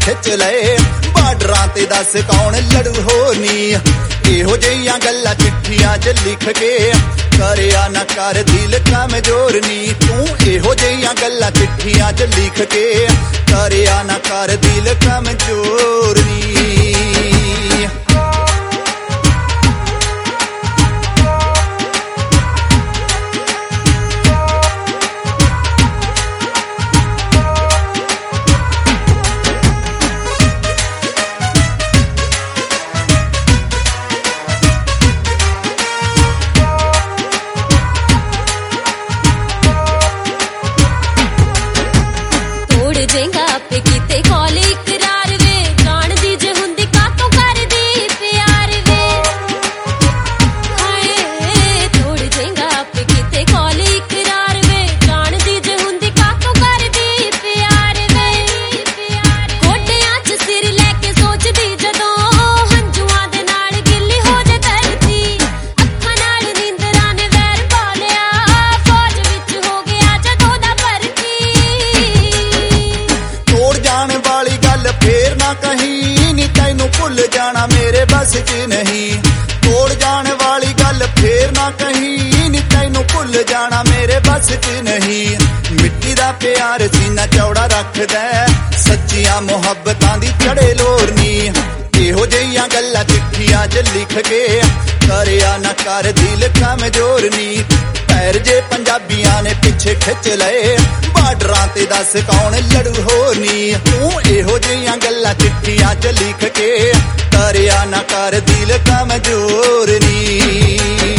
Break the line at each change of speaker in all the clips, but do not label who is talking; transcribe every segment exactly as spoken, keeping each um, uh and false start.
खिच लए बार्डरां ते दस कौन लड़ू होनी इहो जिहियां गल्लां चिट्ठियां च लिख के करिया ना कर दिल कमजोर नी तू इहो जिहियां गल्लां चिट्ठियां च लिख के करिया ना कर दिल कमजोर नी
जेंगा पे कीते कॉल इकरार वे जान दी जे हुंदी कातों कर दी प्यार वे हाय तोड़ जेंगा पे कीते कॉल इकरार वे जान दी जे हुंदी कातों कर दी प्यार वे गोडियां च सिर लेके सोचदी जदों हंजुआं दे नाल गिल्ली हो जे धरती अखां नाल नींदरां ने वैर पा लिया फौज विच हो गया जदों दा भरती
तोड़ जाने वाली गल फेर ना कहीं नी तैनू भुल जाना मेरे बस च नहीं तोड़ जाने वाली गल फेर ना कहीं नी तैनू भुल जाना मेरे बस च नहीं मिट्टी दा प्यार सीना चौड़ा रखदा सच्चियां मुहब्बतां दी चढ़े लोर नी इहो जिहियां गल्लां चिट्ठियां च लिख के करिया ना कर दिल कमजोर नी पैर जे पंजाबियां ने पिछे खिच लए बार्डरां ते दस कौन लड़ू होनी तू इहो जिहियां गल्लां चिट्ठियां च लिख के करिया ना कर दिल कमजोर नी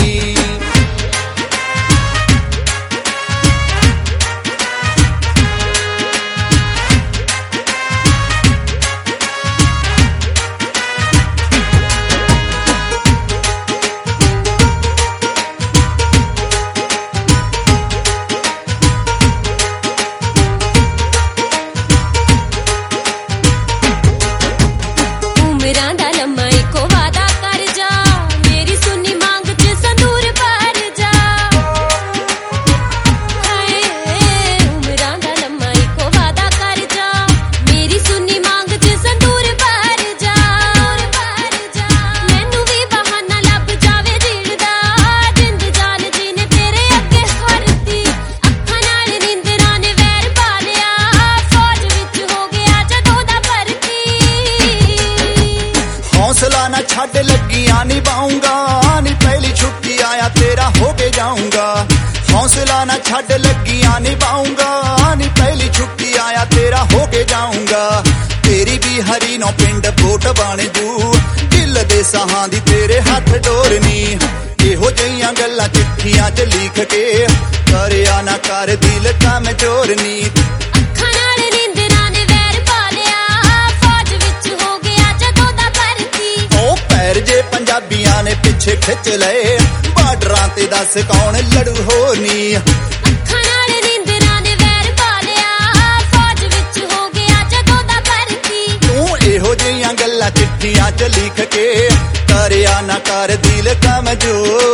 उमरां दा लम्मा इको वादा कर जा मेरी सुनी मांग च संदूर भर जा हाय उमरां दा लम्मा इको वादा कर जा मेरी सुनी मांग च संदूर भर जा मैनू भी बहाना लब जावे जीण दा जिंद जान जी ने तेरे अगे हरती अखां नाल नींदरां ने वैर पा लिया फौज विच हो गया जदों दा भरती
हौसला ना छड़ लगियां निभाऊंगा नी पहली छुट्टी आया तेरा होके जाऊंगा हौसला ना छड़ लगियां निभाऊंगा नी पहली छुट्टी आया तेरा होके जाऊंगा तेरी भी हरी नौ पिंड बोट बन जू दिल दे सहां दी तेरे हथ डोरनी इहो जिहियां गल्लां चिट्ठियां च लिख के करिया ना कर दिल कमजोर नी
अखां नाल नींदरां ने वैर पा लिया फौज विच हो गया जदों दा भरती
ओ पैर जे पंजाबियां ने पिछे खिच लए बार्डरां ते दस कौन लड़ू होनी
अखां नाल नींदरां ने वैर पा लिया फौज विच हो गया जदों दा भरती
तू इहो जिहियां गल्लां चिट्ठियां च लिख के करिया ना कर दिल कमजोर